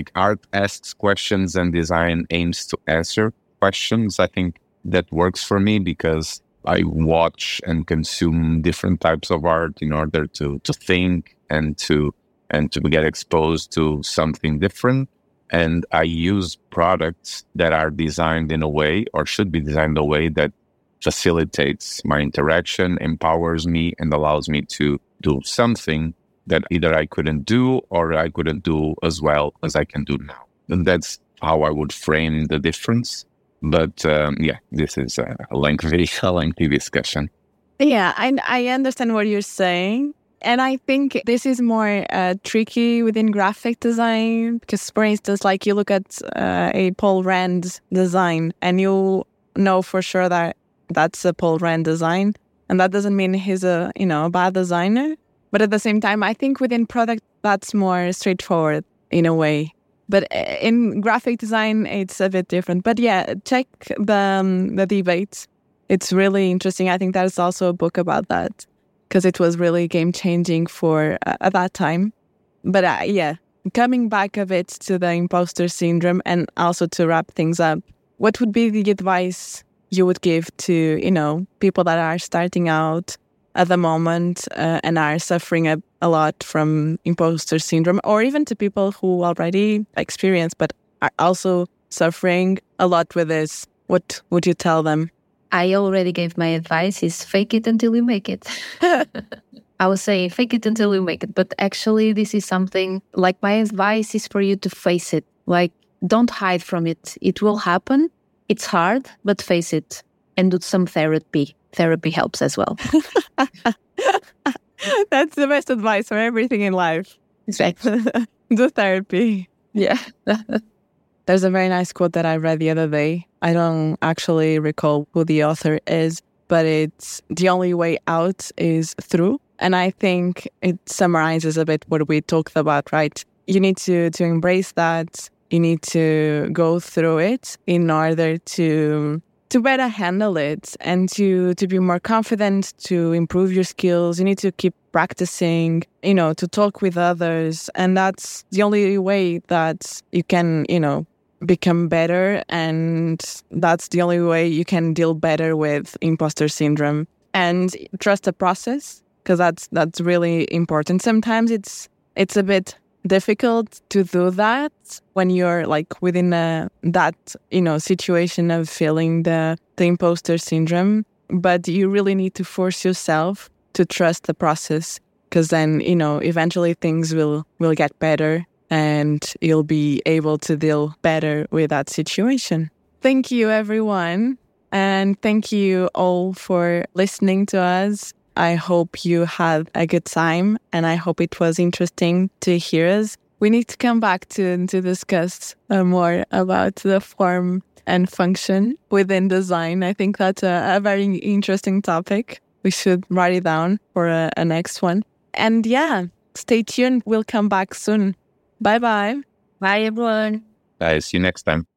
asks questions and design aims to answer questions. I think that works for me, because I watch and consume different types of art in order to think and to get exposed to something different. And I use products that are designed in a way, or should be designed in a way, that facilitates my interaction, empowers me, and allows me to do something that either I couldn't do or I couldn't do as well as I can do now. And that's how I would frame the difference. But this is a lengthy discussion. Yeah, I understand what you're saying. And I think this is more tricky within graphic design, because, for instance, like you look at a Paul Rand design, and you know for sure that that's a Paul Rand design. And that doesn't mean he's a bad designer. But at the same time, I think within product, that's more straightforward in a way. But in graphic design, it's a bit different. But yeah, check the debate. It's really interesting. I think there's also a book about that, because it was really game-changing for at that time. But coming back a bit to the imposter syndrome, and also to wrap things up, what would be the advice you would give to, people that are starting out at the moment and are suffering a lot from imposter syndrome, or even to people who already experience but are also suffering a lot with this? What would you tell them? I already gave my advice, is fake it until you make it. I was saying fake it until you make it. But actually, this is something, like, my advice is for you to face it. Like, don't hide from it. It will happen. It's hard, but face it and do some therapy. Therapy helps as well. That's the best advice for everything in life. Exactly. Do therapy. Yeah. There's a very nice quote that I read the other day. I don't actually recall who the author is, but it's the only way out is through. And I think it summarizes a bit what we talked about, right? You need to embrace that. You need to go through it in order to better handle it, and to be more confident, to improve your skills. You need to keep practicing, to talk with others. And that's the only way that you can, become better. And that's the only way you can deal better with imposter syndrome. And trust the process, because that's really important. Sometimes it's a bit difficult to do that when you're like within that situation of feeling the imposter syndrome, but you really need to force yourself to trust the process, because then eventually things will get better and you'll be able to deal better with that situation. Thank you, everyone, and thank you all for listening to us. I hope you had a good time, and I hope it was interesting to hear us. We need to come back to discuss more about the form and function within design. I think that's a very interesting topic. We should write it down for a next one. And yeah, stay tuned. We'll come back soon. Bye-bye. Bye, everyone. Bye. See you next time.